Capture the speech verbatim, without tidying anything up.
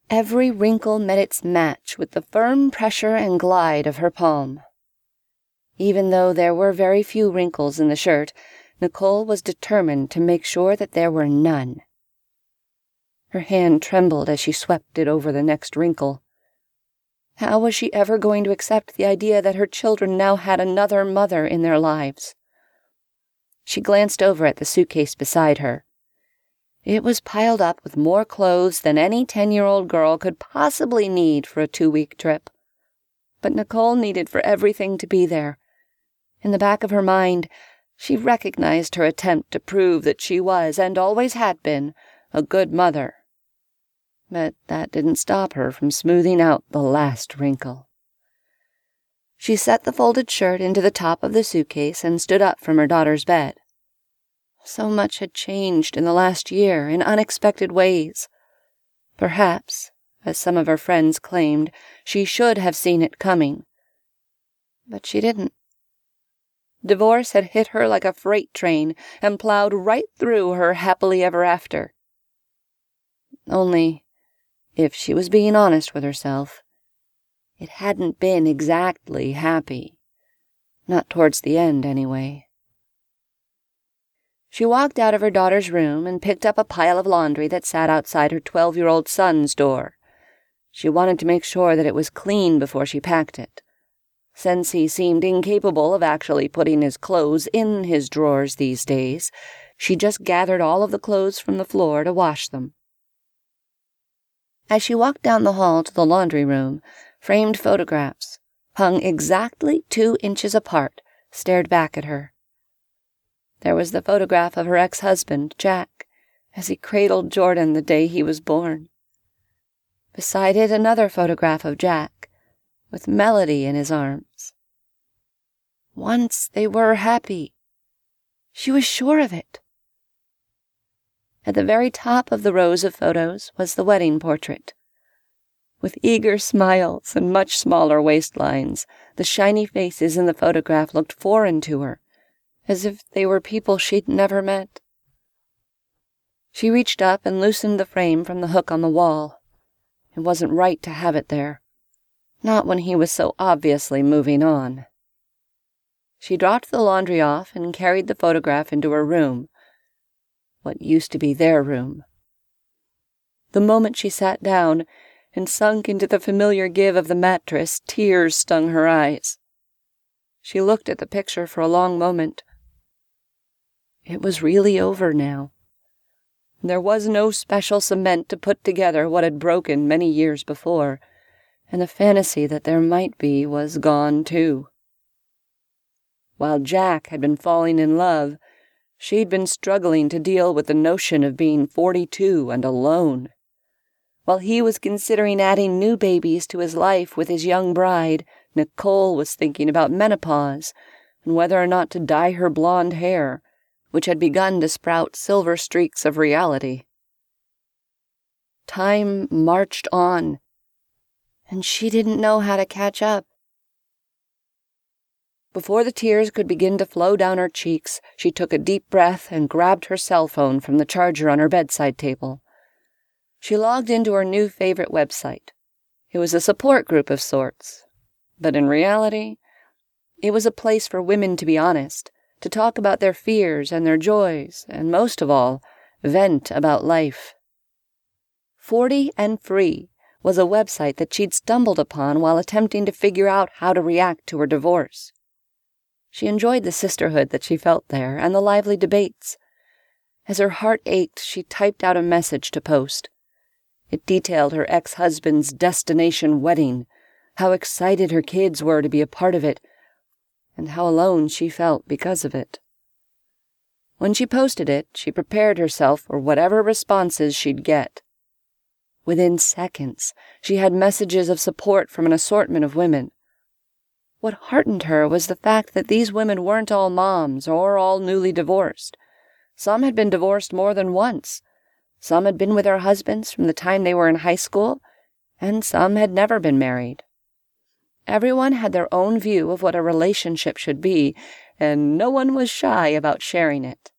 Every wrinkle met its match with the firm pressure and glide of her palm. Even though there were very few wrinkles in the shirt, Nicole was determined to make sure that there were none. Her hand trembled as she swept it over the next wrinkle. How was she ever going to accept the idea that her children now had another mother in their lives? She glanced over at the suitcase beside her. It was piled up with more clothes than any ten-year-old girl could possibly need for a two-week trip. But Nicole needed for everything to be there. In the back of her mind, she recognized her attempt to prove that she was, and always had been, a good mother. But that didn't stop her from smoothing out the last wrinkle. She set the folded shirt into the top of the suitcase and stood up from her daughter's bed. So much had changed in the last year in unexpected ways. Perhaps, as some of her friends claimed, she should have seen it coming. But she didn't. Divorce had hit her like a freight train and plowed right through her happily ever after. Only, if she was being honest with herself, it hadn't been exactly happy. Not towards the end, anyway. She walked out of her daughter's room and picked up a pile of laundry that sat outside her twelve-year-old son's door. She wanted to make sure that it was clean before she packed it. Since he seemed incapable of actually putting his clothes in his drawers these days, she just gathered all of the clothes from the floor to wash them. As she walked down the hall to the laundry room, framed photographs, hung exactly two inches apart, stared back at her. There was the photograph of her ex-husband, Jack, as he cradled Jordan the day he was born. Beside it, another photograph of Jack, with Melody in his arms. Once they were happy. She was sure of it. At the very top of the rows of photos was the wedding portrait. With eager smiles and much smaller waistlines, the shiny faces in the photograph looked foreign to her, as if they were people she'd never met. She reached up and loosened the frame from the hook on the wall. It wasn't right to have it there. Not when he was so obviously moving on. She dropped the laundry off and carried the photograph into her room. What used to be their room. The moment she sat down and sunk into the familiar give of the mattress, tears stung her eyes. She looked at the picture for a long moment. It was really over now. There was no special cement to put together what had broken many years before, and the fantasy that there might be was gone too. While Jack had been falling in love, she'd been struggling to deal with the notion of being forty-two and alone. While he was considering adding new babies to his life with his young bride, Nicole was thinking about menopause and whether or not to dye her blonde hair, which had begun to sprout silver streaks of reality. Time marched on, and she didn't know how to catch up. Before the tears could begin to flow down her cheeks, she took a deep breath and grabbed her cell phone from the charger on her bedside table. She logged into her new favorite website. It was a support group of sorts, but in reality, it was a place for women to be honest, to talk about their fears and their joys, and most of all, vent about life. Forty and Free was a website that she'd stumbled upon while attempting to figure out how to react to her divorce. She enjoyed the sisterhood that she felt there and the lively debates. As her heart ached, she typed out a message to post. It detailed her ex-husband's destination wedding, how excited her kids were to be a part of it, and how alone she felt because of it. When she posted it, she prepared herself for whatever responses she'd get. Within seconds, she had messages of support from an assortment of women. What heartened her was the fact that these women weren't all moms or all newly divorced. Some had been divorced more than once. Some had been with their husbands from the time they were in high school, and some had never been married. Everyone had their own view of what a relationship should be, and no one was shy about sharing it.